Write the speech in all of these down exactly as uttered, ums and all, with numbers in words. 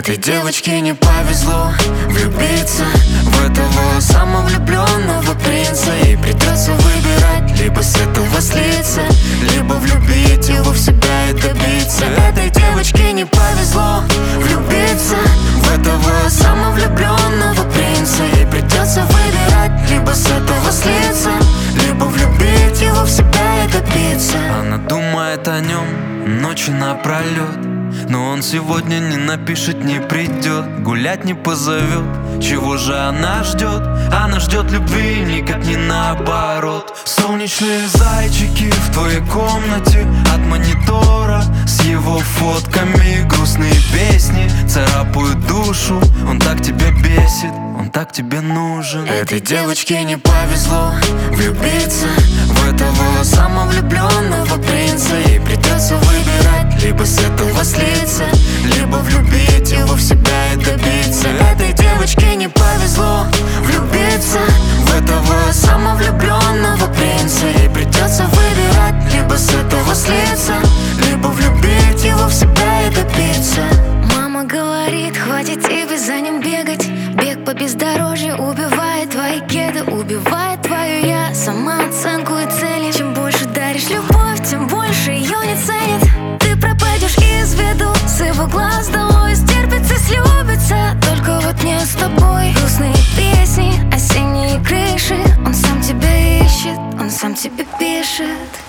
Этой девочке не повезло влюбиться в этого самовлюбленного принца. Ей придется выбирать: либо с этого слиться, либо влюбить его в себя и добиться. Этой девочке не повезло влюбиться в этого самовлюбленного принца. Ей придется выбирать: либо с этого слиться, либо влюбить его в себя и добиться. Она думает о нем ночью напролет, но он сегодня не напишет, не придет, гулять не позовет. Чего же она ждет? Она ждет любви, никак не наоборот. Солнечные зайчики в твоей комнате, от монитора с его фотками грустные песни царапают душу. Он так тебя бесит, он так тебе нужен. Этой девочке не повезло влюбиться в этого самовлюбленного принца. Ей придется выбирать: либо с этого слиться, либо влюбить его в себя и добиться. Этой девочке не повезло влюбиться в этого самовлюбленного принца. Ей придется выбирать: либо с этого слиться, либо влюбить его в себя и добиться. Мама говорит: хватит тебе за ним бегать. Бег по бездорожью убивает твои кеды, убивает твою я, самооценку и цели. Чем больше даришь любовь, тем больше ее не ценит. Ты пропадешь из виду, с его глаз долой. Стерпится, слюбится, только вот не с тобой. Грустные песни, осенние крыши. Он сам тебя ищет, он сам тебе пишет.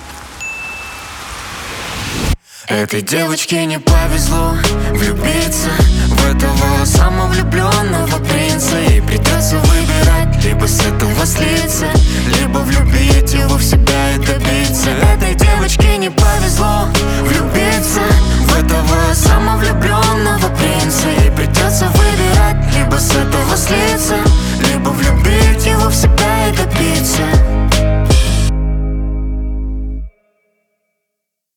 Этой девочке не повезло влюбиться в этого самовлюбленного принца. Ей придется выбирать: либо с этого слиться, либо влюбить его в себя и добиться. Этой девочке не повезло влюбиться в этого самовлюбленного принца. Ей придется выбирать: либо с этого слиться,